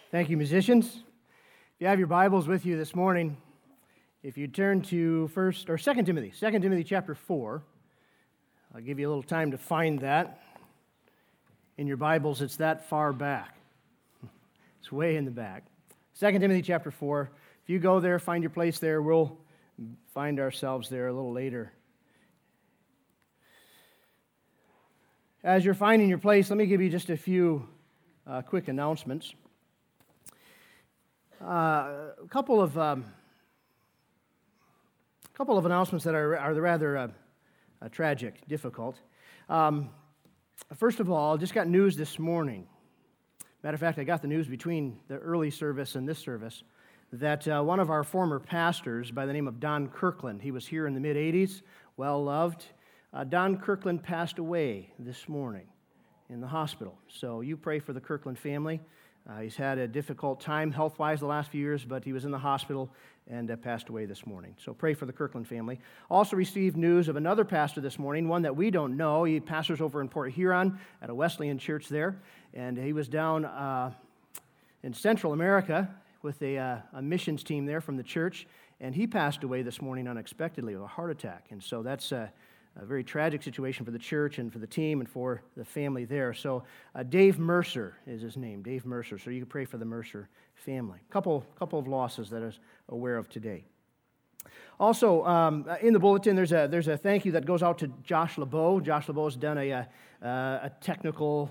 Thank you, musicians. If you have your Bibles with you this morning, if you turn to 2 Timothy chapter 4, I'll give you a little time to find that. In your Bibles, it's that far back. It's way in the back. 2 Timothy chapter 4. If you go there, find your place there, we'll find ourselves there a little later. As you're finding your place, let me give you just a few quick announcements. A couple of announcements that are rather tragic, difficult. First of all, just got news this morning. Matter of fact, I got the news between the early service and this service that one of our former pastors by the name of Don Kirkland, he was here in the mid-'80s, well-loved. Don Kirkland passed away this morning in the hospital. So you pray for the Kirkland family. He's had a difficult time health-wise the last few years, but he was in the hospital and passed away this morning. So pray for the Kirkland family. Also received news of another pastor this morning, one that we don't know. He pastors over in Port Huron at a Wesleyan church there, and he was down in Central America with a missions team there from the church, and he passed away this morning unexpectedly with a heart attack. And so that's a very tragic situation for the church and for the team and for the family there. So Dave Mercer is his name, Dave Mercer. So you can pray for the Mercer family. Couple of losses that I was aware of today. Also, in the bulletin, there's a thank you that goes out to Josh LeBeau. Josh LeBeau has done a technical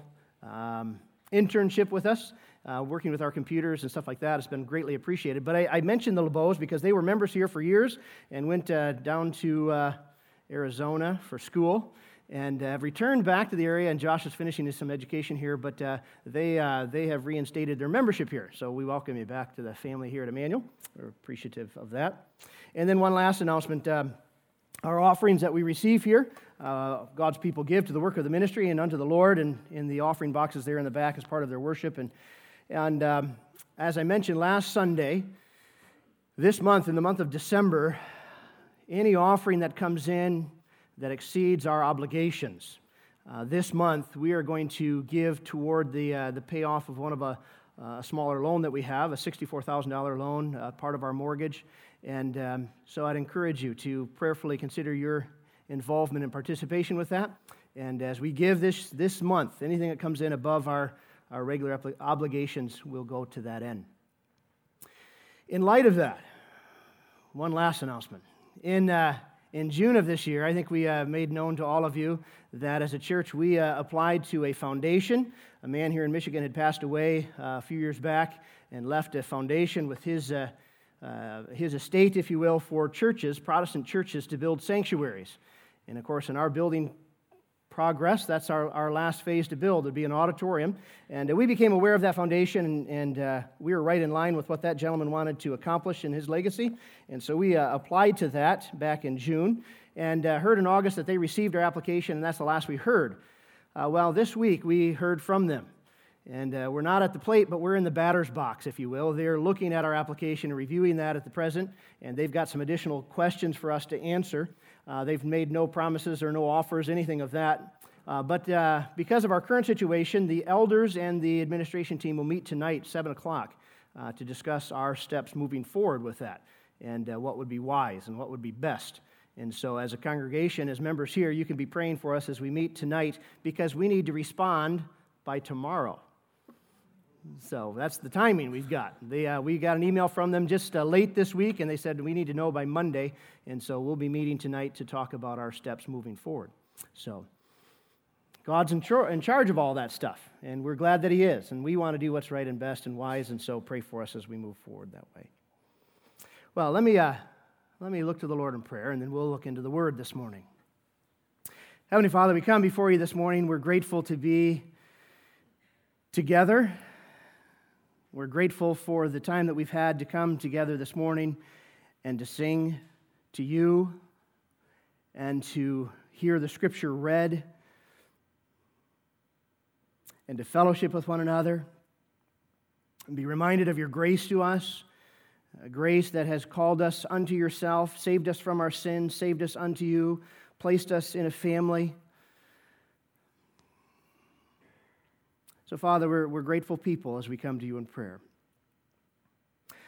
internship with us, working with our computers and stuff like that. It's been greatly appreciated. But I mentioned the LeBeaus because they were members here for years and went down to Arizona for school, and have returned back to the area, and Josh is finishing some education here, but they have reinstated their membership here, so we welcome you back to the family here at Emmanuel. We're appreciative of that. And then one last announcement, our offerings that we receive here, God's people give to the work of the ministry and unto the Lord, and in the offering boxes there in the back as part of their worship, and as I mentioned last Sunday, this month, in the month of December, any offering that comes in that exceeds our obligations. This month, we are going to give toward the payoff of one of a smaller loan that we have, a $64,000 loan, part of our mortgage. And so I'd encourage you to prayerfully consider your involvement and participation with that. And as we give this month, anything that comes in above our regular obligations will go to that end. In light of that, one last announcement. In June of this year, I think we made known to all of you that as a church we applied to a foundation. A man here in Michigan had passed away a few years back and left a foundation with his estate, if you will, for churches, Protestant churches, to build sanctuaries. And of course, in our building progress, that's our last phase to build. It'd be an auditorium. And we became aware of that foundation, and we were right in line with what that gentleman wanted to accomplish in his legacy. And so we applied to that back in June, and heard in August that they received our application, and that's the last we heard. Well, this week we heard from them. And we're not at the plate, but we're in the batter's box, if you will. They're looking at our application and reviewing that at the present, and they've got some additional questions for us to answer. They've made no promises or no offers, anything of that. But because of our current situation, the elders and the administration team will meet tonight, 7 o'clock, to discuss our steps moving forward with that, and what would be wise and what would be best. And so as a congregation, as members here, you can be praying for us as we meet tonight, because we need to respond by tomorrow. So that's the timing we've got. We got an email from them just late this week, and they said we need to know by Monday, and so we'll be meeting tonight to talk about our steps moving forward. So God's in charge of all that stuff, and we're glad that He is, and we want to do what's right and best and wise, and so pray for us as we move forward that way. Well, let me look to the Lord in prayer, and then we'll look into the Word this morning. Heavenly Father, we come before You this morning. We're grateful to be together. We're grateful for the time that we've had to come together this morning and to sing to You and to hear the Scripture read and to fellowship with one another and be reminded of Your grace to us, a grace that has called us unto Yourself, saved us from our sins, saved us unto You, placed us in a family. So, Father, we're grateful people as we come to You in prayer.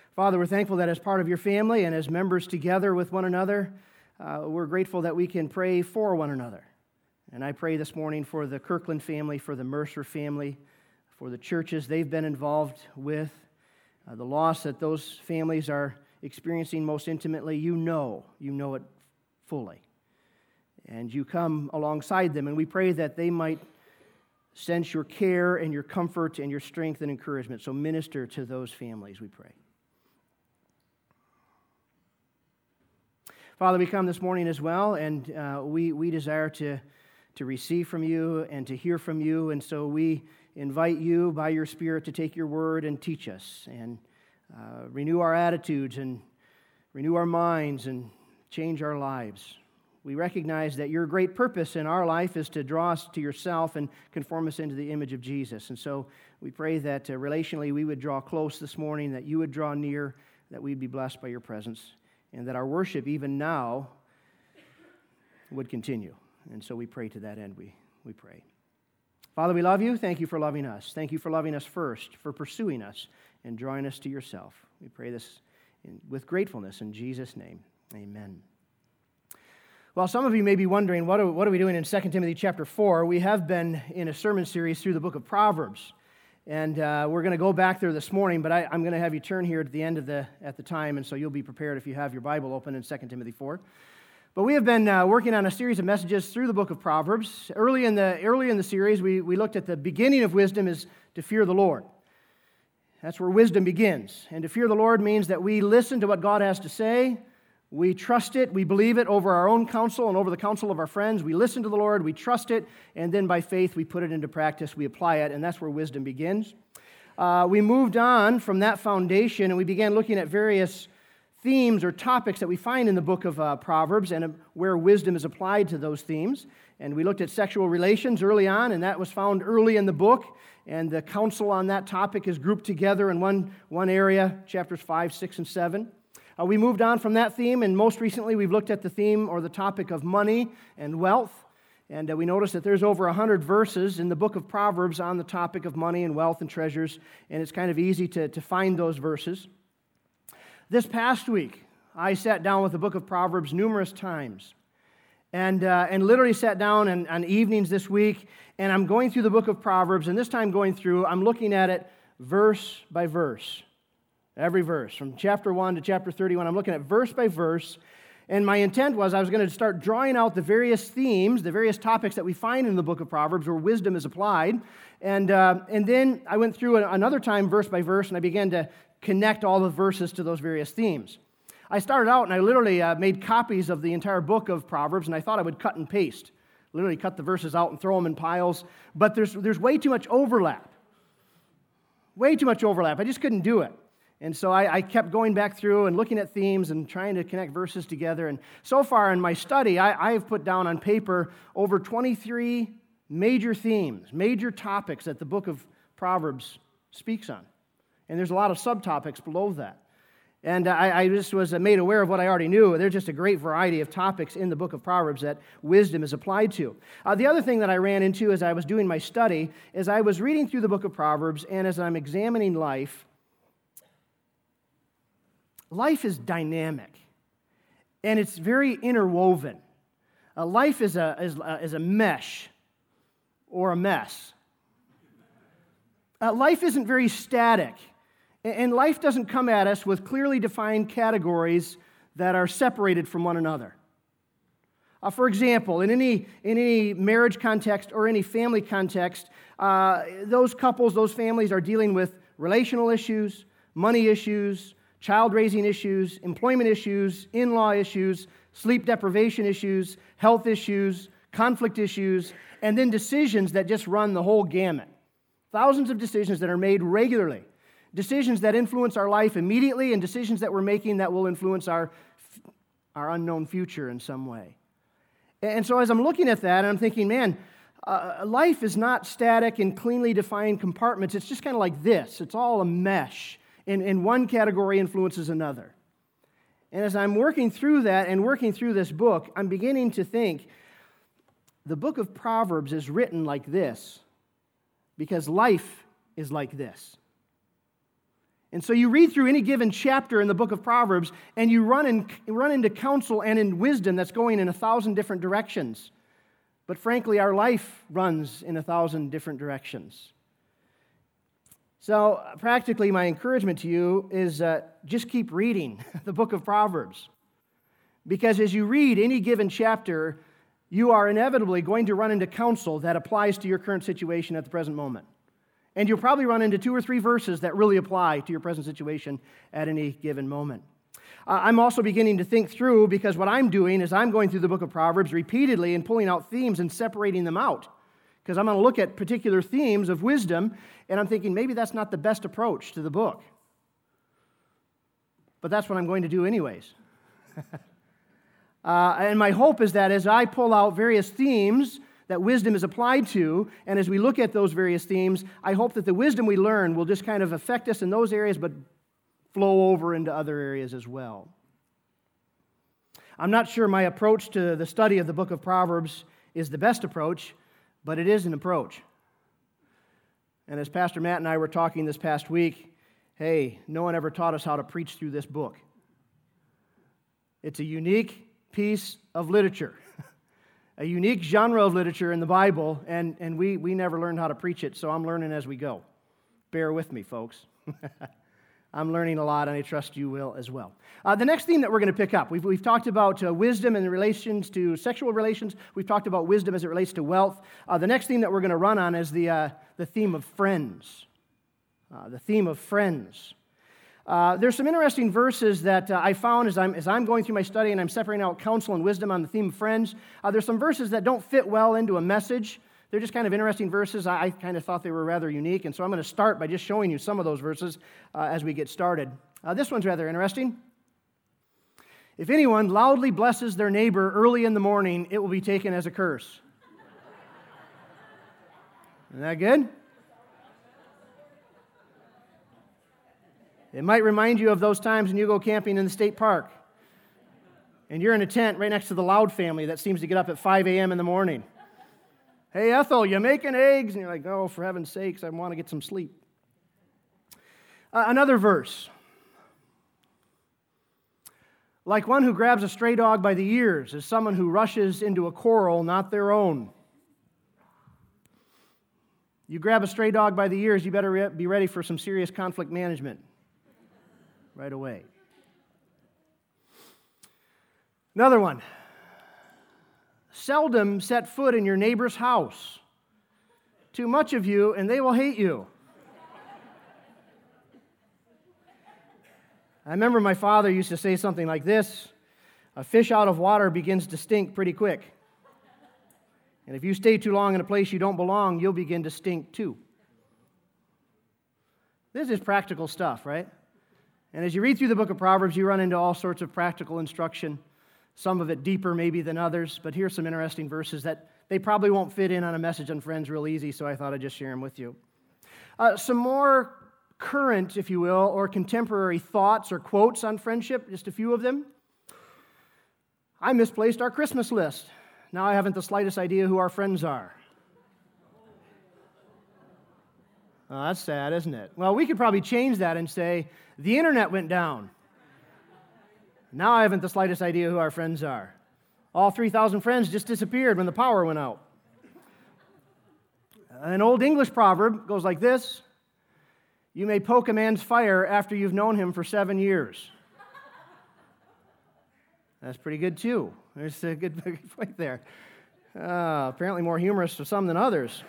Father, we're thankful that as part of your family and as members together with one another, we're grateful that we can pray for one another. And I pray this morning for the Kirkland family, for the Mercer family, for the churches they've been involved with, the loss that those families are experiencing most intimately. You know it fully. And you come alongside them, and we pray that they might sense your care and your comfort and your strength and encouragement. So minister to those families, we pray. Father, we come this morning as well, and we desire to receive from you and to hear from you, and so we invite you by your Spirit to take your word and teach us and renew our attitudes and renew our minds and change our lives. We recognize that your great purpose in our life is to draw us to yourself and conform us into the image of Jesus. And so we pray that relationally we would draw close this morning, that you would draw near, that we'd be blessed by your presence, and that our worship even now would continue. And so we pray to that end, we pray. Father, we love you. Thank you for loving us. Thank you for loving us first, for pursuing us and drawing us to yourself. We pray this with gratefulness in Jesus' name. Amen. Well, some of you may be wondering, what are we doing in 2 Timothy chapter 4? We have been in a sermon series through the book of Proverbs. And we're going to go back there this morning, but I'm going to have you turn here at the end of at the time, and so you'll be prepared if you have your Bible open in 2 Timothy 4. But we have been working on a series of messages through the book of Proverbs. Early in the series, we looked at the beginning of wisdom is to fear the Lord. That's where wisdom begins. And to fear the Lord means that we listen to what God has to say, we trust it, we believe it over our own counsel and over the counsel of our friends. We listen to the Lord, we trust it, and then by faith we put it into practice, we apply it, and that's where wisdom begins. We moved on from that foundation, and we began looking at various themes or topics that we find in the book of Proverbs and where wisdom is applied to those themes. And we looked at sexual relations early on, and that was found early in the book, and the counsel on that topic is grouped together in one area, chapters 5, 6, and 7. We moved on from that theme, and most recently we've looked at the theme or the topic of money and wealth. And we noticed that there's over 100 verses in the book of Proverbs on the topic of money and wealth and treasures, and it's kind of easy to find those verses. This past week, I sat down with the book of Proverbs numerous times, and literally sat down on evenings this week, and I'm going through the book of Proverbs, and this time going through, I'm looking at it verse by verse. Every verse, from chapter 1 to chapter 31, I'm looking at verse by verse, and my intent was I was going to start drawing out the various themes, the various topics that we find in the book of Proverbs where wisdom is applied, and then I went through another time verse by verse, and I began to connect all the verses to those various themes. I started out, and I literally made copies of the entire book of Proverbs, and I thought I would cut and paste, literally cut the verses out and throw them in piles, but there's way too much overlap. Way too much overlap. I just couldn't do it. And so I kept going back through and looking at themes and trying to connect verses together. And so far in my study, I have put down on paper over 23 major themes, major topics that the book of Proverbs speaks on. And there's a lot of subtopics below that. And I just was made aware of what I already knew. There's just a great variety of topics in the book of Proverbs that wisdom is applied to. The other thing that I ran into as I was doing my study is I was reading through the book of Proverbs, and as I'm examining life is dynamic, and it's very interwoven. Life is a mesh or a mess. Life isn't very static, and life doesn't come at us with clearly defined categories that are separated from one another. For example, in any marriage context or any family context, those couples, those families are dealing with relational issues, money issues, child-raising issues, employment issues, in-law issues, sleep deprivation issues, health issues, conflict issues, and then decisions that just run the whole gamut. Thousands of decisions that are made regularly. Decisions that influence our life immediately and decisions that we're making that will influence our unknown future in some way. And so as I'm looking at that, I'm thinking, man, life is not static and cleanly defined compartments. It's just kind of like this. It's all a mesh. And one category influences another. And as I'm working through that and working through this book, I'm beginning to think the book of Proverbs is written like this because life is like this. And so you read through any given chapter in the book of Proverbs, and you run into counsel and in wisdom that's going in 1,000 different directions. But frankly, our life runs in 1,000 different directions. So practically, my encouragement to you is just keep reading the book of Proverbs. Because as you read any given chapter, you are inevitably going to run into counsel that applies to your current situation at the present moment. And you'll probably run into 2 or 3 verses that really apply to your present situation at any given moment. I'm also beginning to think through, because what I'm doing is I'm going through the book of Proverbs repeatedly and pulling out themes and separating them out. Because I'm going to look at particular themes of wisdom, and I'm thinking maybe that's not the best approach to the book. But that's what I'm going to do anyways. And my hope is that as I pull out various themes that wisdom is applied to, and as we look at those various themes, I hope that the wisdom we learn will just kind of affect us in those areas, but flow over into other areas as well. I'm not sure my approach to the study of the book of Proverbs is the best approach, but it is an approach. And as Pastor Matt and I were talking this past week, hey, no one ever taught us how to preach through this book. It's a unique piece of literature, a unique genre of literature in the Bible, and we never learned how to preach it, so I'm learning as we go. Bear with me, folks. I'm learning a lot, and I trust you will as well. The next theme that we're going to pick up, we've talked about wisdom in relations to sexual relations. We've talked about wisdom as it relates to wealth. The next theme that we're going to run on is the theme of friends. The theme of friends. There's some interesting verses that I found as I'm going through my study and I'm separating out counsel and wisdom on the theme of friends. There's some verses that don't fit well into a message. They're just kind of interesting verses. I kind of thought they were rather unique, and so I'm going to start by just showing you some of those verses as we get started. This one's rather interesting. If anyone loudly blesses their neighbor early in the morning, it will be taken as a curse. Isn't that good? It might remind you of those times when you go camping in the state park, and you're in a tent right next to the Loud family that seems to get up at 5 a.m. in the morning. Hey, Ethel, you making eggs? And you're like, oh, for heaven's sakes, I want to get some sleep. Another verse. Like one who grabs a stray dog by the ears is someone who rushes into a quarrel not their own. You grab a stray dog by the ears, you better be ready for some serious conflict management right away. Another one. Seldom set foot in your neighbor's house. Too much of you, and they will hate you. I remember my father used to say something like this: a fish out of water begins to stink pretty quick. And if you stay too long in a place you don't belong, you'll begin to stink too. This is practical stuff, right? And as you read through the book of Proverbs, you run into all sorts of practical instruction. Some of it deeper maybe than others, but here's some interesting verses that they probably won't fit in on a message on friends real easy, so I thought I'd just share them with you. Some more current, if you will, or contemporary thoughts or quotes on friendship, just a few of them. I misplaced our Christmas list. Now I haven't the slightest idea who our friends are. Oh, that's sad, isn't it? Well, we could probably change that and say, the internet went down. Now I haven't the slightest idea who our friends are. All 3,000 friends just disappeared when the power went out. An old English proverb goes like this: you may poke a man's fire after you've known him for 7 years. That's pretty good too. There's a good point there. Apparently more humorous for some than others.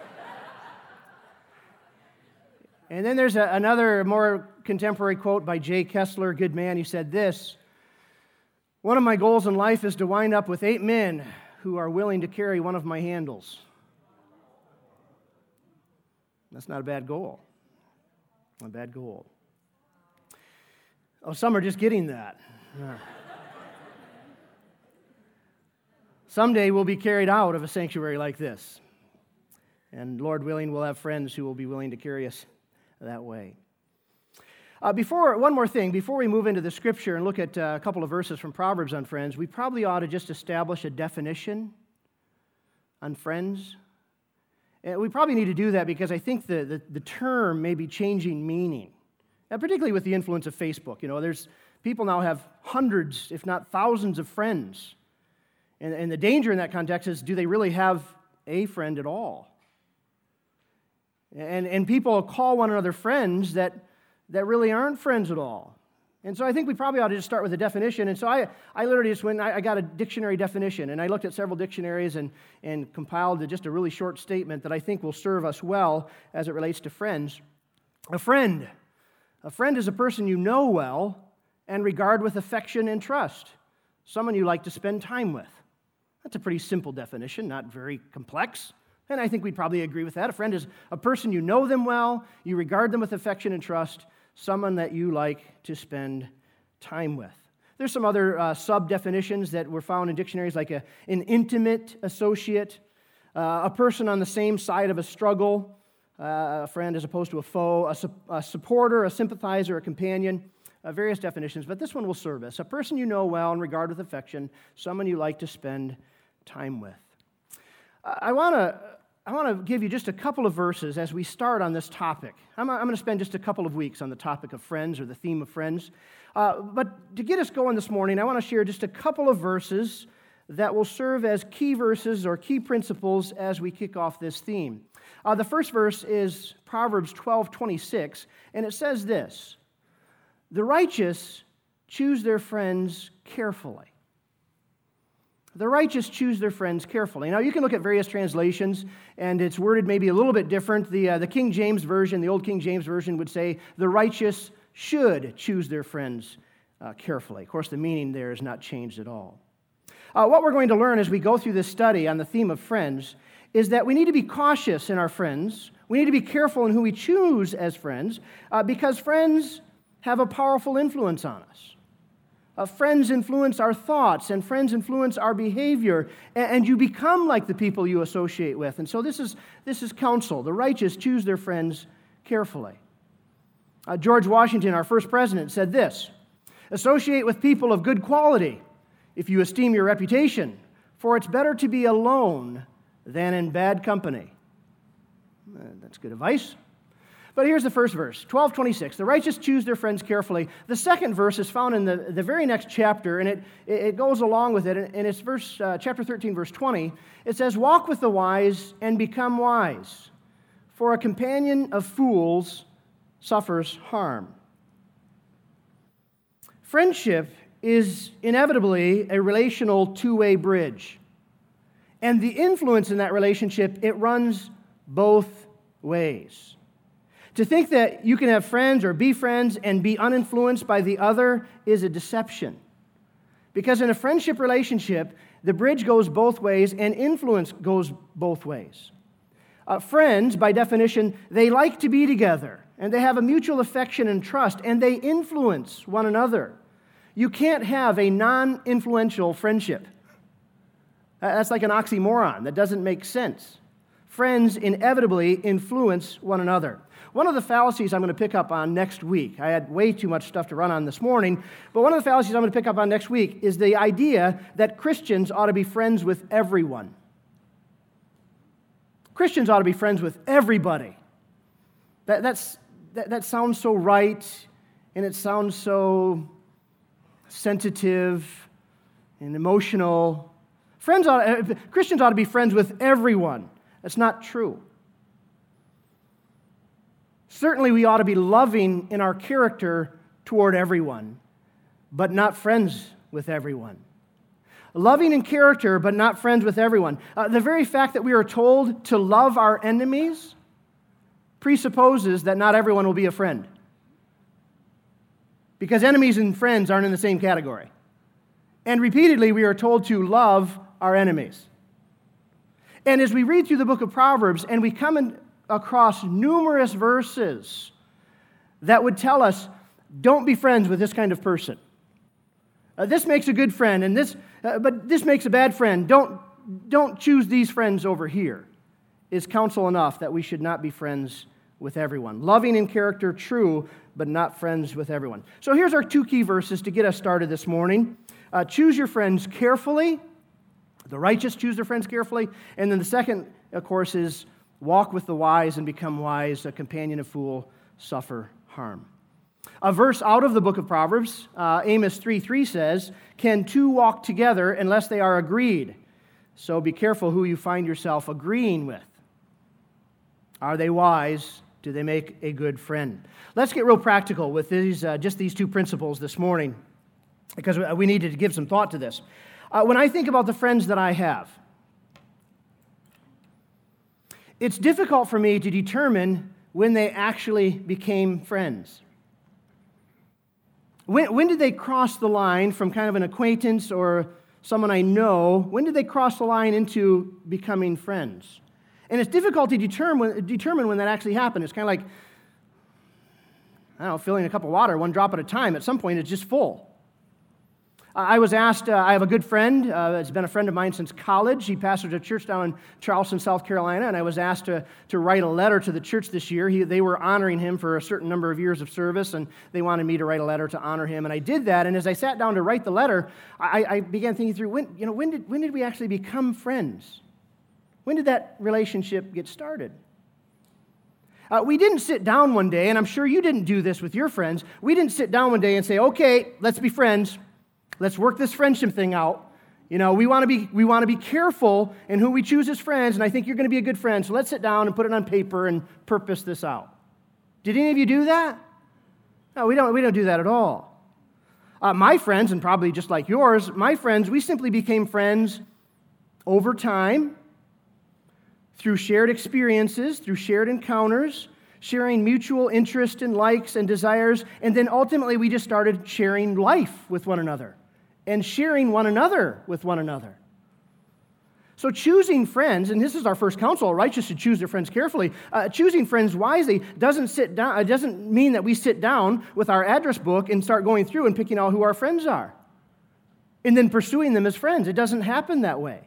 And then there's another more contemporary quote by J. Kessler, good man. He said this: one of my goals in life is to wind up with 8 men who are willing to carry one of my handles. That's not a bad goal. Not a bad goal. Oh, some are just getting that. Someday we'll be carried out of a sanctuary like this. And Lord willing, we'll have friends who will be willing to carry us that way. One more thing, before we move into the scripture and look at a couple of verses from Proverbs on friends, we probably ought to just establish a definition on friends. And we probably need to do that because I think the term may be changing meaning And particularly with the influence of Facebook. There's people now have hundreds, if not thousands, of friends. And the danger in that context is, do they really have a friend at all? And people call one another friends that really aren't friends at all. And so I think we probably ought to just start with a definition. And so I literally just I got a dictionary definition, and I looked at several dictionaries and compiled just a really short statement that I think will serve us well as it relates to friends. A friend is a person you know well and regard with affection and trust, someone you like to spend time with. That's a pretty simple definition, not very complex. And I think we'd probably agree with that. A friend is a person you know them well, you regard them with affection and trust, someone that you like to spend time with. There's some other sub-definitions that were found in dictionaries, like an intimate associate, a person on the same side of a struggle, a friend as opposed to a foe, a supporter, a sympathizer, a companion, various definitions. But this one will serve us. A person you know well and regard with affection, someone you like to spend time with. I want to give you just a couple of verses as we start on this topic. I'm going to spend just a couple of weeks on the topic of friends, or the theme of friends. But to get us going this morning, I want to share just a couple of verses that will serve as key verses or key principles as we kick off this theme. The first verse is Proverbs 12:26, and it says this: "The righteous choose their friends carefully." The righteous choose their friends carefully. Now, you can look at various translations, and it's worded maybe a little bit different. The King James Version, the old King James Version would say, "The righteous should choose their friends carefully." Of course, the meaning there is not changed at all. What we're going to learn as we go through this study on the theme of friends is that we need to be cautious in our friends. We need to be careful in who we choose as friends, because friends have a powerful influence on us. Friends influence our thoughts, and friends influence our behavior, and you become like the people you associate with. And so this is counsel. The righteous choose their friends carefully. George Washington, our first president, said this: "Associate with people of good quality if you esteem your reputation, for it's better to be alone than in bad company." That's good advice. But here's the first verse, 12:26. "The righteous choose their friends carefully." The second verse is found in the very next chapter, and it goes along with it. And it's chapter 13, verse 20. It says, "Walk with the wise and become wise, for a companion of fools suffers harm." Friendship is inevitably a relational two-way bridge. And the influence in that relationship, it runs both ways. To think that you can have friends or be friends and be uninfluenced by the other is a deception. Because in a friendship relationship, the bridge goes both ways and influence goes both ways. Friends, by definition, they like to be together, and they have a mutual affection and trust, and they influence one another. You can't have a non-influential friendship. That's like an oxymoron. That doesn't make sense. Friends inevitably influence one another. One of the fallacies I'm going to pick up on next week, I had way too much stuff to run on this morning, but one of the fallacies I'm going to pick up on next week is the idea that Christians ought to be friends with everyone. Christians ought to be friends with everybody. That sounds so right, and it sounds so sensitive and emotional. Christians ought to be friends with everyone. That's not true. Certainly, we ought to be loving in our character toward everyone, but not friends with everyone. Loving in character, but not friends with everyone. The very fact that we are told to love our enemies presupposes that not everyone will be a friend. Because enemies and friends aren't in the same category. And repeatedly, we are told to love our enemies. And as we read through the book of Proverbs, and we come across numerous verses that would tell us, don't be friends with this kind of person. This makes a good friend, but this makes a bad friend. Don't choose these friends over here, is counsel enough that we should not be friends with everyone. Loving in character, true, but not friends with everyone. So here's our two key verses to get us started this morning. Choose your friends carefully. The righteous choose their friends carefully. And then the second, of course, is walk with the wise and become wise. A companion of fool suffer harm. A verse out of the book of Proverbs, Amos 3:3 says, "Can two walk together unless they are agreed? So be careful who you find yourself agreeing with. Are they wise? Do they make a good friend?" Let's get real practical with just these two principles this morning, because we need to give some thought to this. When I think about the friends that I have, it's difficult for me to determine when they actually became friends. When did they cross the line from kind of an acquaintance or someone I know? When did they cross the line into becoming friends? And it's difficult to determine when that actually happened. It's kind of like, I don't know, filling a cup of water one drop at a time. At some point, it's just full. I was asked, I have a good friend, it's been a friend of mine since college. He pastors a church down in Charleston, South Carolina, and I was asked to write a letter to the church this year. They were honoring him for a certain number of years of service, and they wanted me to write a letter to honor him, and I did that. And as I sat down to write the letter, I began thinking through, when did we actually become friends? When did that relationship get started? We didn't sit down one day, and I'm sure you didn't do this with your friends. We didn't sit down one day and say, okay, let's be friends. Let's work this friendship thing out. We want to be careful in who we choose as friends, and I think you're going to be a good friend, so let's sit down and put it on paper and purpose this out. Did any of you do that? No, we don't do that at all. My friends, and probably just like yours, my friends, we simply became friends over time, through shared experiences, through shared encounters, sharing mutual interest and likes and desires, and then ultimately we just started sharing life with one another and sharing one another with one another. So choosing friends, and this is our first counsel, righteous should choose their friends carefully. Choosing friends wisely doesn't mean that we sit down with our address book and start going through and picking out who our friends are and then pursuing them as friends. It doesn't happen that way.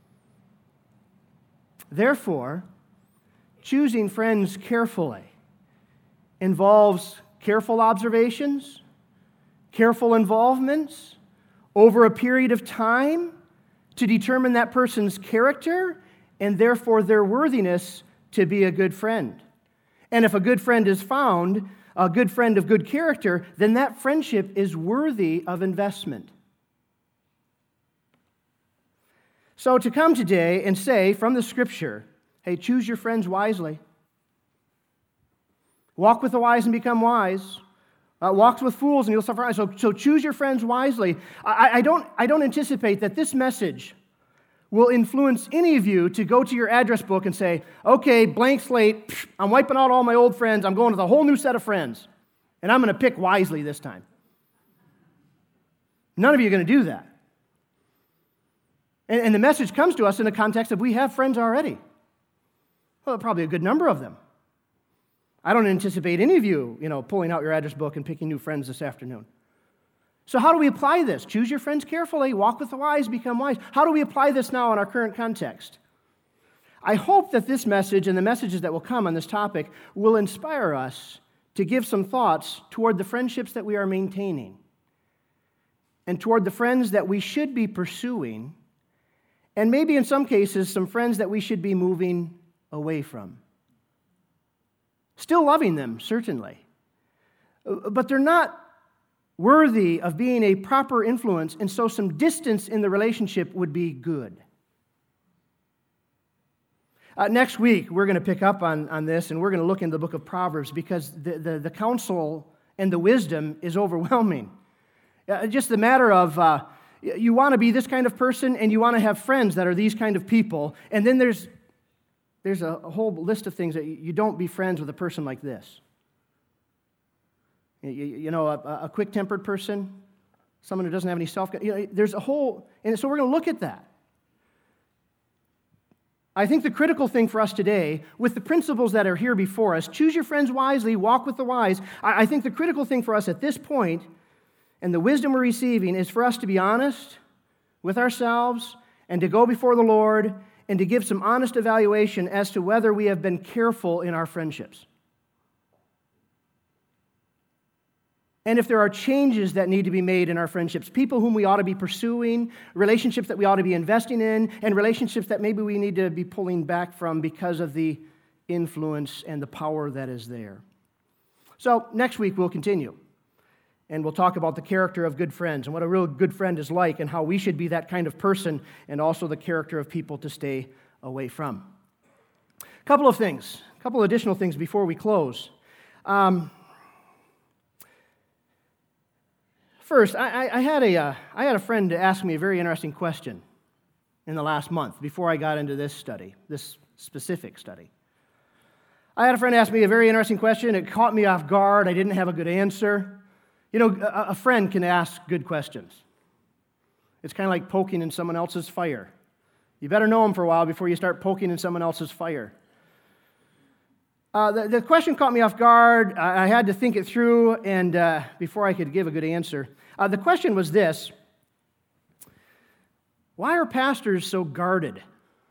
Therefore, choosing friends carefully involves careful observations, careful involvements over a period of time to determine that person's character and therefore their worthiness to be a good friend. And if a good friend is found, a good friend of good character, then that friendship is worthy of investment. So to come today and say from the Scripture, hey, choose your friends wisely. Walk with the wise and become wise. Walk with fools and you'll suffer. So choose your friends wisely. I don't anticipate that this message will influence any of you to go to your address book and say, okay, blank slate, I'm wiping out all my old friends, I'm going with a whole new set of friends, and I'm going to pick wisely this time. None of you are going to do that. And the message comes to us in the context of we have friends already. Well, probably a good number of them. I don't anticipate any of you, pulling out your address book and picking new friends this afternoon. So how do we apply this? Choose your friends carefully. Walk with the wise, become wise. How do we apply this now in our current context? I hope that this message and the messages that will come on this topic will inspire us to give some thoughts toward the friendships that we are maintaining and toward the friends that we should be pursuing, and maybe in some cases some friends that we should be moving away from. Still loving them, certainly, but they're not worthy of being a proper influence, and so some distance in the relationship would be good. Next week, we're going to pick up on this, and we're going to look into the book of Proverbs because the counsel and the wisdom is overwhelming. Just the matter of you want to be this kind of person, and you want to have friends that are these kind of people, and then there's a whole list of things that you don't be friends with a person like this. A quick-tempered person, someone who doesn't have any there's a whole, and so we're going to look at that. I think the critical thing for us today, with the principles that are here before us, choose your friends wisely, walk with the wise, I think the critical thing for us at this point, and the wisdom we're receiving, is for us to be honest with ourselves and to go before the Lord and to give some honest evaluation as to whether we have been careful in our friendships. And if there are changes that need to be made in our friendships, people whom we ought to be pursuing, relationships that we ought to be investing in, and relationships that maybe we need to be pulling back from because of the influence and the power that is there. So next week we'll continue, and we'll talk about the character of good friends and what a real good friend is like and how we should be that kind of person, and also the character of people to stay away from. A couple of additional things before we close. First, I had a friend ask me a very interesting question in the last month before I got into this specific study. I had a friend ask me a very interesting question. It caught me off guard. I didn't have a good answer. You know, a friend can ask good questions. It's kind of like poking in someone else's fire. You better know them for a while before you start poking in someone else's fire. The question caught me off guard. I had to think it through, and before I could give a good answer. The question was this: why are pastors so guarded,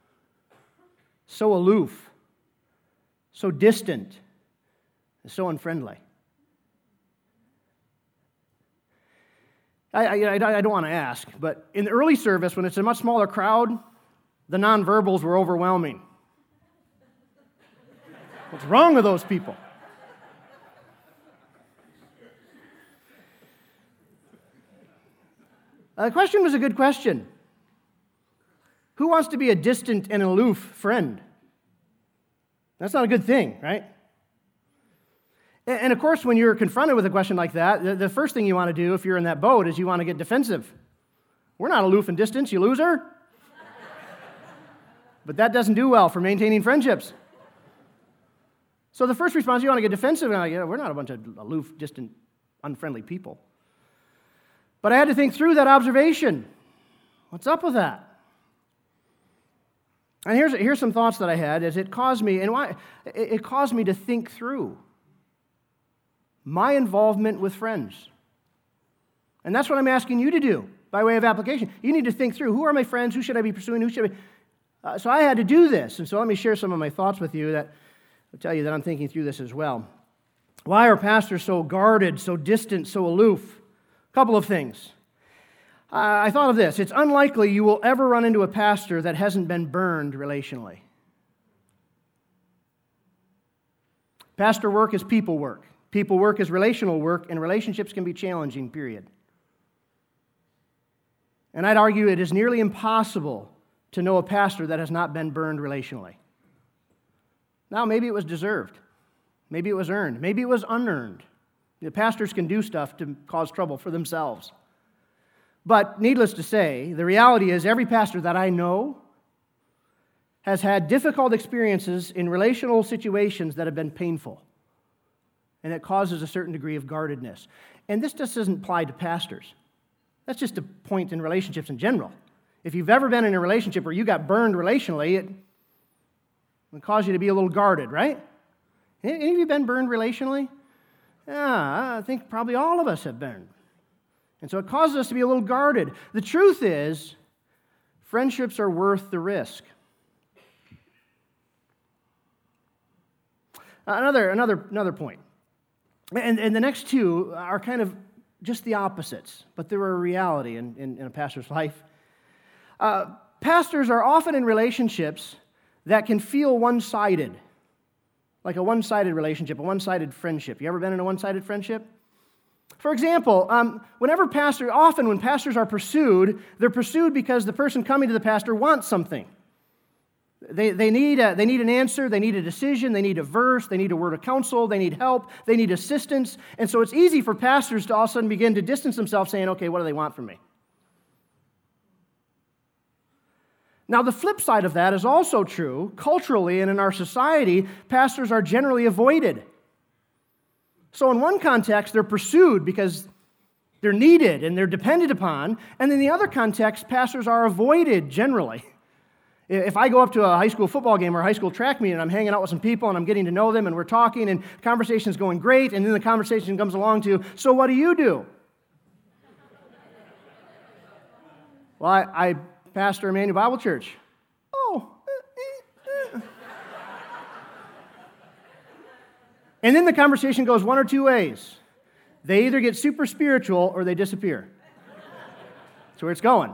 so aloof, so distant, and so unfriendly? I don't want to ask, but in the early service, when it's a much smaller crowd, the nonverbals were overwhelming. What's wrong with those people? The question was a good question. Who wants to be a distant and aloof friend? That's not a good thing, right? And of course, when you're confronted with a question like that, the first thing you want to do if you're in that boat is you want to get defensive. We're not aloof and distant, you loser. But that doesn't do well for maintaining friendships. So the first response, you want to get defensive, and we're not a bunch of aloof, distant, unfriendly people. But I had to think through that observation. What's up with that? And here's some thoughts that I had as it caused me to think through my involvement with friends. And that's what I'm asking you to do by way of application. You need to think through, who are my friends? Who should I be pursuing? So I had to do this. And so let me share some of my thoughts with you that will tell you that I'm thinking through this as well. Why are pastors so guarded, so distant, so aloof? A couple of things. I thought of this. It's unlikely you will ever run into a pastor that hasn't been burned relationally. Pastor work is people work. People work is relational work, and relationships can be challenging, period. And I'd argue it is nearly impossible to know a pastor that has not been burned relationally. Now, maybe it was deserved. Maybe it was earned. Maybe it was unearned. The pastors can do stuff to cause trouble for themselves. But needless to say, the reality is every pastor that I know has had difficult experiences in relational situations that have been painful. And it causes a certain degree of guardedness. And this just doesn't apply to pastors. That's just a point in relationships in general. If you've ever been in a relationship where you got burned relationally, it will cause you to be a little guarded, right? Any of you been burned relationally? Yeah, I think probably all of us have been. And so it causes us to be a little guarded. The truth is, friendships are worth the risk. Another point. And the next two are kind of just the opposites, but they're a reality in a pastor's life. Pastors are often in relationships that can feel one-sided, like a one-sided relationship, a one-sided friendship. You ever been in a one-sided friendship? For example, often when pastors are pursued, they're pursued because the person coming to the pastor wants something. They need an answer, they need a decision, they need a verse, they need a word of counsel, they need help, they need assistance. And so it's easy for pastors to all of a sudden begin to distance themselves saying, okay, what do they want from me? Now, the flip side of that is also true. Culturally and in our society, pastors are generally avoided. So in one context, they're pursued because they're needed and they're depended upon. And in the other context, pastors are avoided generally. If I go up to a high school football game or a high school track meet and I'm hanging out with some people and I'm getting to know them and we're talking and the conversation's going great, and then the conversation comes along to, so what do you do? Well, I pastor Emmanuel Bible Church. Oh. And then the conversation goes one or two ways. They either get super spiritual or they disappear. That's where it's going.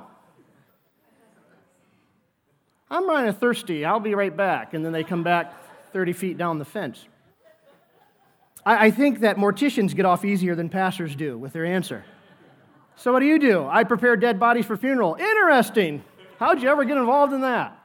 I'm running thirsty. I'll be right back. And then they come back 30 feet down the fence. I think that morticians get off easier than pastors do with their answer. So what do? I prepare dead bodies for funeral. Interesting. How'd you ever get involved in that?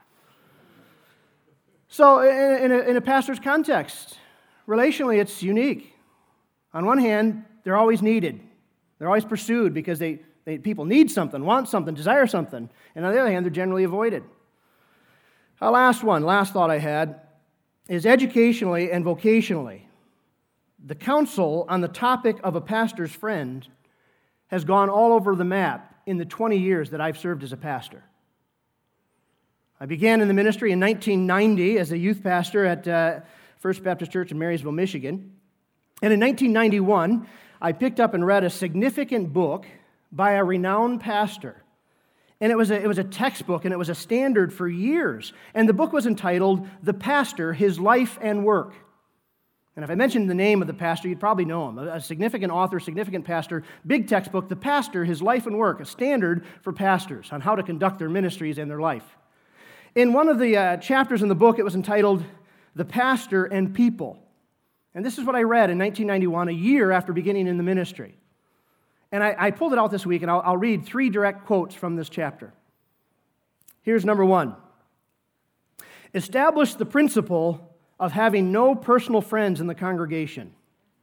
So in a pastor's context, relationally, it's unique. On one hand, they're always needed. They're always pursued because people need something, want something, desire something. And on the other hand, they're generally avoided. Last thought I had is educationally and vocationally. The counsel on the topic of a pastor's friend has gone all over the map in the 20 years that I've served as a pastor. I began in the ministry in 1990 as a youth pastor at First Baptist Church in Marysville, Michigan. And in 1991, I picked up and read a significant book by a renowned pastor. And it was a textbook, and it was a standard for years. And the book was entitled, The Pastor, His Life and Work. And if I mentioned the name of the pastor, you'd probably know him. A significant author, significant pastor, big textbook, The Pastor, His Life and Work, a standard for pastors on how to conduct their ministries and their life. In one of the chapters in the book, it was entitled, The Pastor and People. And this is what I read in 1991, a year after beginning in the ministry. And I pulled it out this week, and I'll read 3 direct quotes from this chapter. Here's number 1. Establish the principle of having no personal friends in the congregation.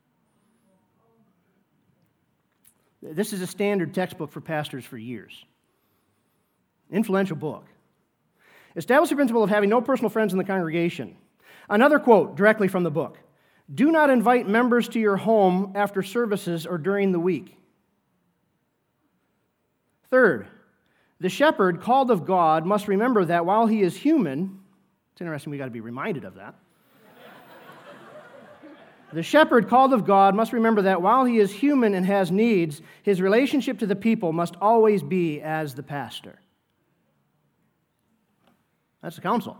This is a standard textbook for pastors for years. Influential book. Establish the principle of having no personal friends in the congregation. Another quote directly from the book. Do not invite members to your home after services or during the week. Third, the shepherd called of God must remember that while he is human, it's interesting we got to be reminded of that. The shepherd called of God must remember that while he is human and has needs, his relationship to the people must always be as the pastor. That's the counsel.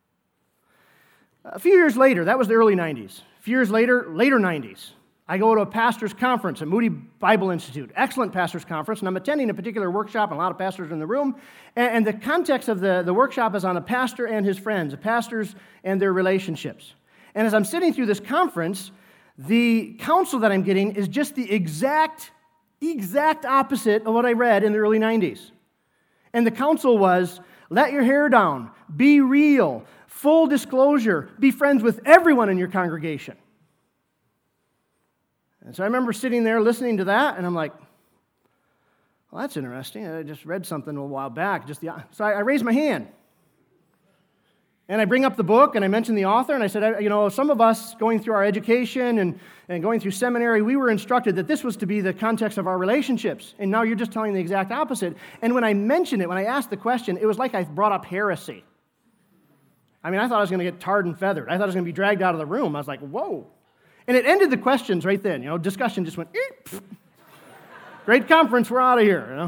A few years later, that was the early 90s. A few years later, later 90s, I go to a pastor's conference at Moody Bible Institute, excellent pastor's conference, and I'm attending a particular workshop, and a lot of pastors in the room, and the context of the workshop is on a pastor and his friends, the pastors and their relationships. And as I'm sitting through this conference, the counsel that I'm getting is just the exact opposite of what I read in the early 90s. And the counsel was, let your hair down, be real, full disclosure, be friends with everyone in your congregation. And so I remember sitting there listening to that, and I'm like, well, that's interesting. I just read something a while back. So I raised my hand. And I bring up the book, and I mention the author, and I said, some of us going through our education and going through seminary, we were instructed that this was to be the context of our relationships. And now you're just telling the exact opposite. And when I mentioned it, when I asked the question, it was like I brought up heresy. I thought I was going to get tarred and feathered. I thought I was going to be dragged out of the room. I was like, whoa. And it ended the questions right then. Discussion just went, eep. Great conference, we're out of here.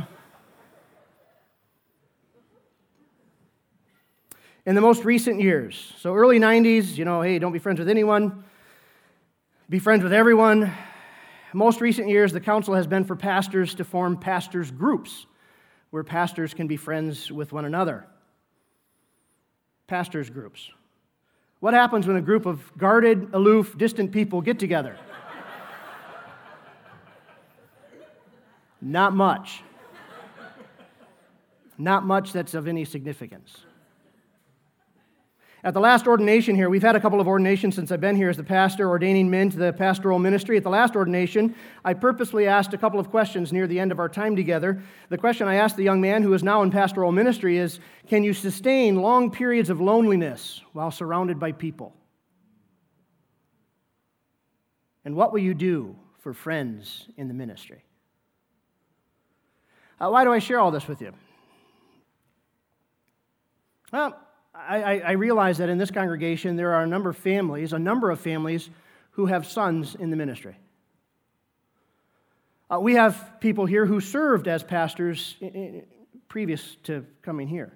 In the most recent years, so early 90s, hey, don't be friends with anyone. Be friends with everyone. Most recent years, the counsel has been for pastors to form pastors' groups where pastors can be friends with one another. Pastors' groups. What happens when a group of guarded, aloof, distant people get together? Not much. Not much that's of any significance. At the last ordination here, we've had a couple of ordinations since I've been here as the pastor, ordaining men to the pastoral ministry. At the last ordination, I purposely asked a couple of questions near the end of our time together. The question I asked the young man who is now in pastoral ministry is, can you sustain long periods of loneliness while surrounded by people? And what will you do for friends in the ministry? Why do I share all this with you? Well, I realize that in this congregation there are a number of families who have sons in the ministry. We have people here who served as pastors previous to coming here.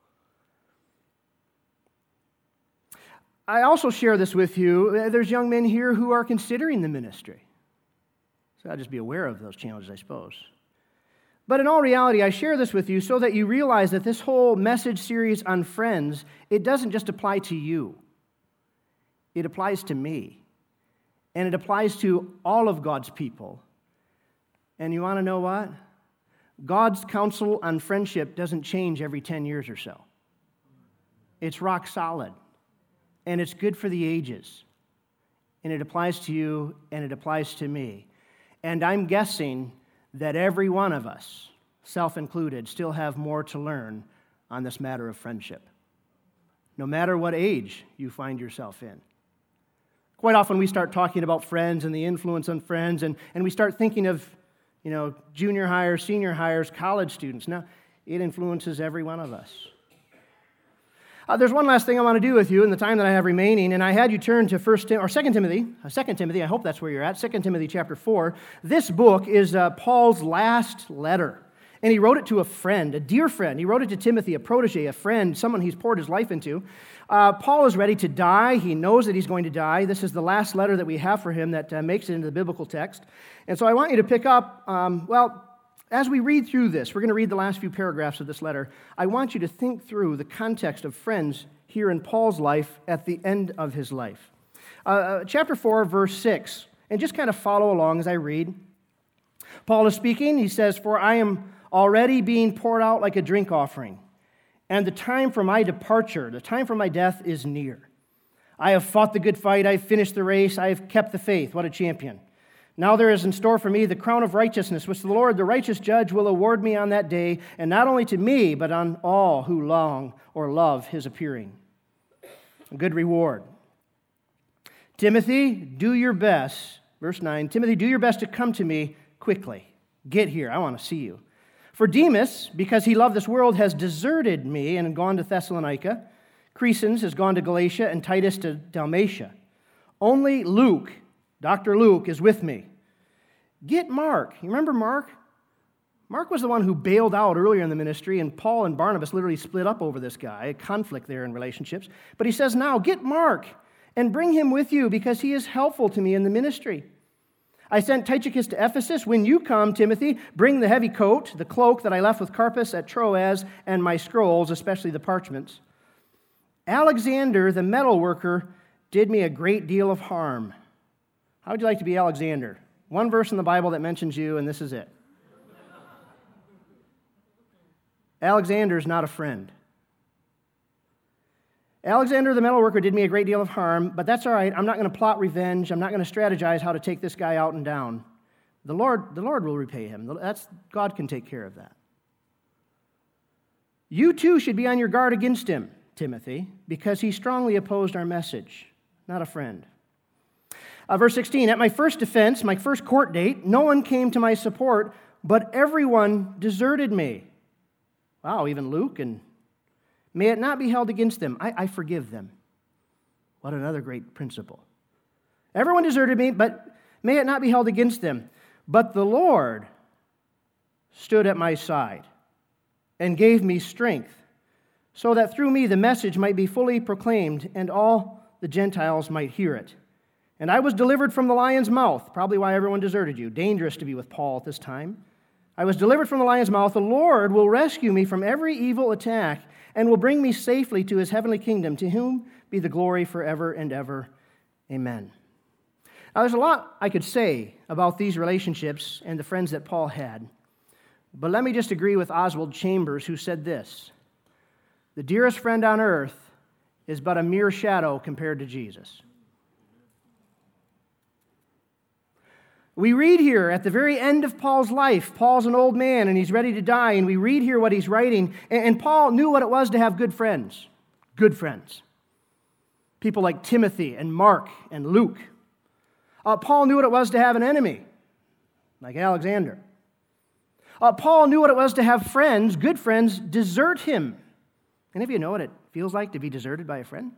I also share this with you. There's young men here who are considering the ministry. So I'll just be aware of those challenges, I suppose. But in all reality, I share this with you so that you realize that this whole message series on friends, it doesn't just apply to you. It applies to me. and it applies to all of God's people. And you want to know what? God's counsel on friendship doesn't change every 10 years or so. It's rock solid, and it's good for the ages. And it applies to you, and it applies to me. And I'm guessing that every one of us, self included, still have more to learn on this matter of friendship, no matter what age you find yourself in. Quite often we start talking about friends and the influence on friends, and we start thinking of, junior hires, senior hires, college students. Now, it influences every one of us. There's one last thing I want to do with you in the time that I have remaining, and I had you turn to 2 Timothy, I hope that's where you're at, 2 Timothy chapter 4. This book is Paul's last letter, and he wrote it to a friend, a dear friend. He wrote it to Timothy, a protege, a friend, someone he's poured his life into. Paul is ready to die. He knows that he's going to die. This is the last letter that we have for him that makes it into the biblical text. And so I want you to pick up, as we read through this, we're going to read the last few paragraphs of this letter. I want you to think through the context of friends here in Paul's life at the end of his life. Chapter 4, verse 6, and just kind of follow along as I read. Paul is speaking. He says, "For I am already being poured out like a drink offering, and the time for my departure, the time for my death is near. I have fought the good fight. I have finished the race. I have kept the faith." What a champion. "Now there is in store for me the crown of righteousness, which the Lord, the righteous judge, will award me on that day, and not only to me, but on all who long or love his appearing." A good reward. "Timothy, do your best," verse 9, "Timothy, do your best to come to me quickly. Get here, I want to see you. For Demas, because he loved this world, has deserted me and gone to Thessalonica. Crescens has gone to Galatia, and Titus to Dalmatia. Only Luke, Dr. Luke, is with me. Get Mark." You remember Mark? Mark was the one who bailed out earlier in the ministry, and Paul and Barnabas literally split up over this guy, a conflict there in relationships. But he says, "Now get Mark and bring him with you, because he is helpful to me in the ministry. I sent Tychicus to Ephesus. When you come, Timothy, bring the heavy coat, the cloak that I left with Carpus at Troas, and my scrolls, especially the parchments. Alexander, the metal worker, did me a great deal of harm." How would you like to be Alexander? One verse in the Bible that mentions you, and this is it. Alexander is not a friend. "Alexander the metalworker did me a great deal of harm, but that's all right. I'm not going to plot revenge. I'm not going to strategize how to take this guy out and down. The Lord will repay him. God can take care of that. You too should be on your guard against him, Timothy, because he strongly opposed our message." Not a friend. Verse 16, "At my first defense, my first court date, no one came to my support, but everyone deserted me." Wow, even Luke. "And may it not be held against them. I forgive them." What another great principle. "Everyone deserted me, but may it not be held against them. But the Lord stood at my side and gave me strength, so that through me the message might be fully proclaimed and all the Gentiles might hear it. And I was delivered from the lion's mouth." Probably why everyone deserted you. Dangerous to be with Paul at this time. "I was delivered from the lion's mouth. The Lord will rescue me from every evil attack and will bring me safely to his heavenly kingdom, to whom be the glory forever and ever. Amen." Now, there's a lot I could say about these relationships and the friends that Paul had. But let me just agree with Oswald Chambers, who said this: "The dearest friend on earth is but a mere shadow compared to Jesus." We read here at the very end of Paul's life, Paul's an old man and he's ready to die, and we read here what he's writing, and Paul knew what it was to have good friends. Good friends. People like Timothy and Mark and Luke. Paul knew what it was to have an enemy, like Alexander. Paul knew what it was to have friends, good friends, desert him. Any of you know what it feels like to be deserted by a friend?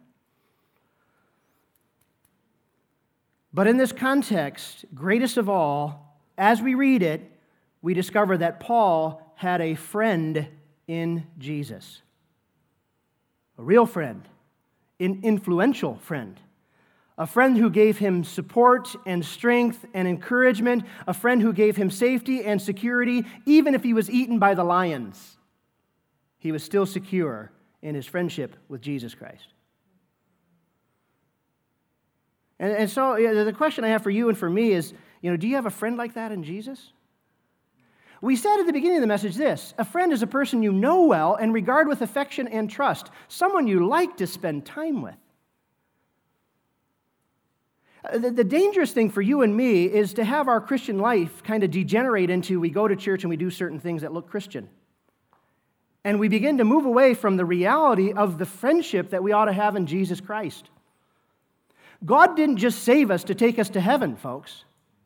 But in this context, greatest of all, as we read it, we discover that Paul had a friend in Jesus. A real friend, an influential friend. A friend who gave him support and strength and encouragement. A friend who gave him safety and security, even if he was eaten by the lions. He was still secure in his friendship with Jesus Christ. And so the question I have for you and for me is, do you have a friend like that in Jesus? We said at the beginning of the message this: a friend is a person you know well and regard with affection and trust, someone you like to spend time with. The dangerous thing for you and me is to have our Christian life kind of degenerate into we go to church and we do certain things that look Christian. And we begin to move away from the reality of the friendship that we ought to have in Jesus Christ. God didn't just save us to take us to heaven, folks.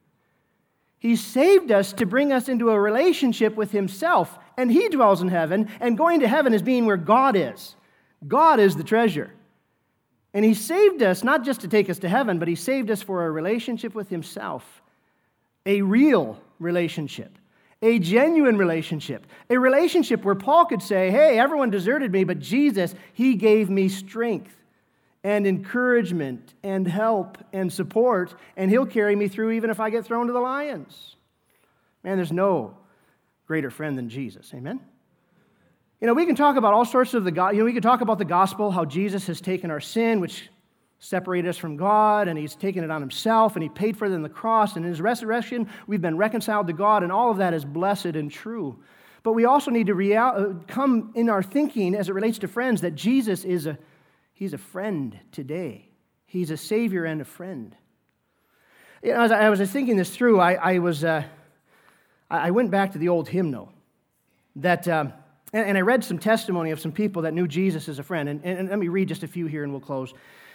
He saved us to bring us into a relationship with Himself, and He dwells in heaven, and going to heaven is being where God is. God is the treasure. And He saved us not just to take us to heaven, but He saved us for a relationship with Himself, a real relationship, a genuine relationship, a relationship where Paul could say, hey, everyone deserted me, but Jesus, He gave me strength and encouragement and help and support, and He'll carry me through even if I get thrown to the lions. Man, there's no greater friend than Jesus. Amen? We can talk about all sorts of we can talk about the gospel, how Jesus has taken our sin, which separated us from God, and He's taken it on Himself, and He paid for it on the cross, and in His resurrection, we've been reconciled to God, and all of that is blessed and true. But we also need to come in our thinking as it relates to friends that Jesus He's a friend today. He's a Savior and a friend. As I was thinking this through, I went back to the old hymnal that... And I read some testimony of some people that knew Jesus as a friend. And let me read just a few here and we'll close.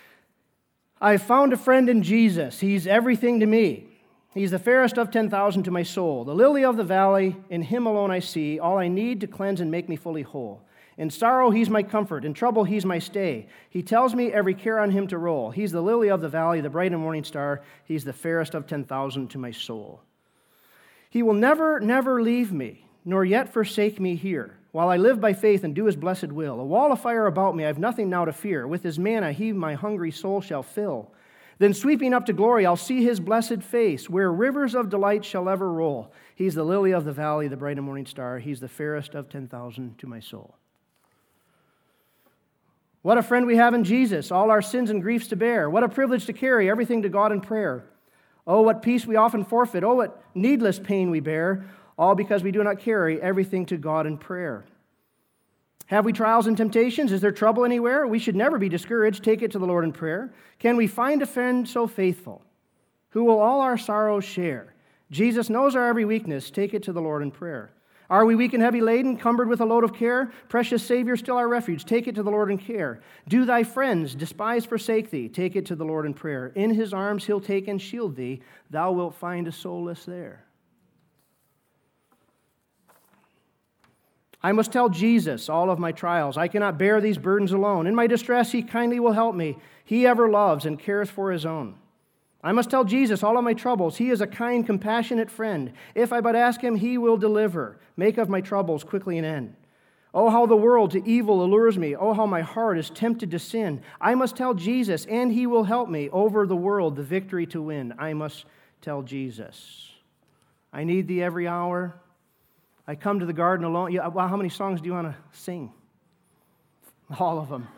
I found a friend in Jesus. He's everything to me. He's the fairest of 10,000 to my soul. The lily of the valley, in Him alone I see all I need to cleanse and make me fully whole. In sorrow, He's my comfort. In trouble, He's my stay. He tells me every care on Him to roll. He's the lily of the valley, the bright and morning star. He's the fairest of 10,000 to my soul. He will never, never leave me, nor yet forsake me here. While I live by faith and do His blessed will, a wall of fire about me, I have nothing now to fear. With His manna He my hungry soul shall fill. Then sweeping up to glory, I'll see His blessed face, where rivers of delight shall ever roll. He's the lily of the valley, the bright and morning star. He's the fairest of 10,000 to my soul. What a friend we have in Jesus, all our sins and griefs to bear. What a privilege to carry everything to God in prayer. Oh, what peace we often forfeit. Oh, what needless pain we bear. All because we do not carry everything to God in prayer. Have we trials and temptations? Is there trouble anywhere? We should never be discouraged. Take it to the Lord in prayer. Can we find a friend so faithful, who will all our sorrows share? Jesus knows our every weakness. Take it to the Lord in prayer. Are we weak and heavy laden, cumbered with a load of care? Precious Savior, still our refuge. Take it to the Lord in care. Do thy friends despise, forsake thee? Take it to the Lord in prayer. In His arms He'll take and shield thee. Thou wilt find a solace there. I must tell Jesus all of my trials. I cannot bear these burdens alone. In my distress, He kindly will help me. He ever loves and cares for His own. I must tell Jesus all of my troubles. He is a kind, compassionate friend. If I but ask Him, He will deliver. Make of my troubles quickly an end. Oh, how the world to evil allures me. Oh, how my heart is tempted to sin. I must tell Jesus, and He will help me over the world the victory to win. I must tell Jesus. I need Thee every hour. I come to the garden alone. Well, how many songs do you want to sing? All of them.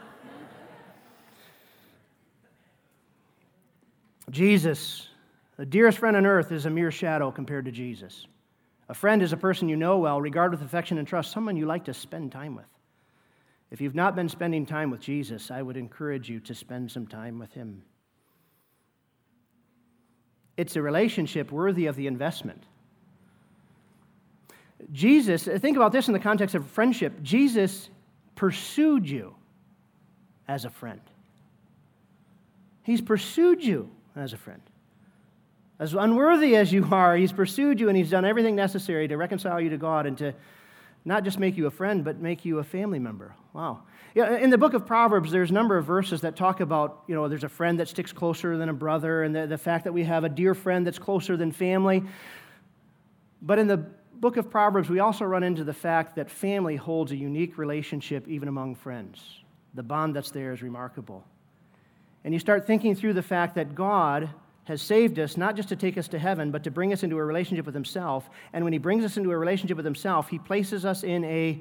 Jesus, the dearest friend on earth, is a mere shadow compared to Jesus. A friend is a person you know well, regard with affection and trust, someone you like to spend time with. If you've not been spending time with Jesus, I would encourage you to spend some time with Him. It's a relationship worthy of the investment. Jesus, think about this in the context of friendship. Jesus pursued you as a friend. He's pursued you as a friend. As unworthy as you are, He's pursued you and He's done everything necessary to reconcile you to God and to not just make you a friend, but make you a family member. Wow. Yeah, in the book of Proverbs, there's a number of verses that talk about, there's a friend that sticks closer than a brother and the fact that we have a dear friend that's closer than family. But in the book of Proverbs, we also run into the fact that family holds a unique relationship even among friends. The bond that's there is remarkable. And you start thinking through the fact that God has saved us not just to take us to heaven, but to bring us into a relationship with Himself. And when He brings us into a relationship with Himself, He places us in a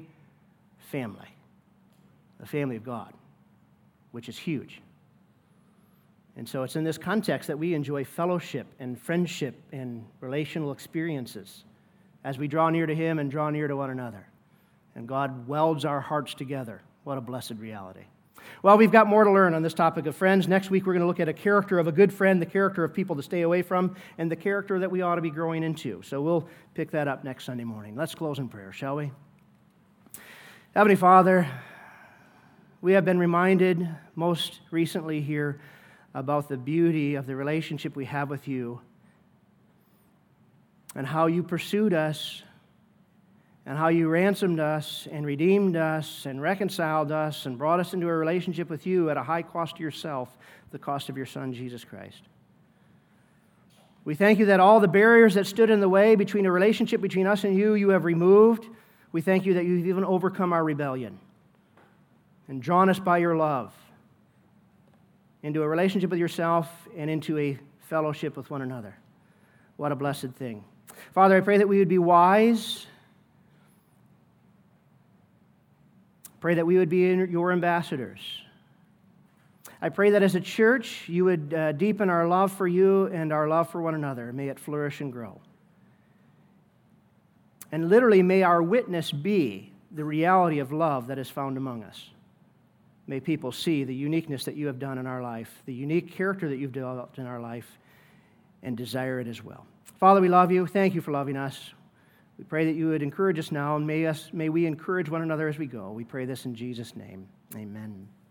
family of God, which is huge. And so it's in this context that we enjoy fellowship and friendship and relational experiences as we draw near to Him and draw near to one another. And God welds our hearts together. What a blessed reality. Well, we've got more to learn on this topic of friends. Next week, we're going to look at a character of a good friend, the character of people to stay away from, and the character that we ought to be growing into. So we'll pick that up next Sunday morning. Let's close in prayer, shall we? Heavenly Father, we have been reminded most recently here about the beauty of the relationship we have with You and how You pursued us and how You ransomed us and redeemed us and reconciled us and brought us into a relationship with You at a high cost to Yourself, the cost of Your Son, Jesus Christ. We thank You that all the barriers that stood in the way between a relationship between us and You, You have removed. We thank You that You've even overcome our rebellion and drawn us by Your love into a relationship with Yourself and into a fellowship with one another. What a blessed thing. Father, I pray that we would be wise. Pray that we would be Your ambassadors. I pray that as a church, You would deepen our love for You and our love for one another. May it flourish and grow. And literally, may our witness be the reality of love that is found among us. May people see the uniqueness that You have done in our life, the unique character that You've developed in our life, and desire it as well. Father, we love You. Thank You for loving us. We pray that You would encourage us now, and may we encourage one another as we go. We pray this in Jesus' name. Amen.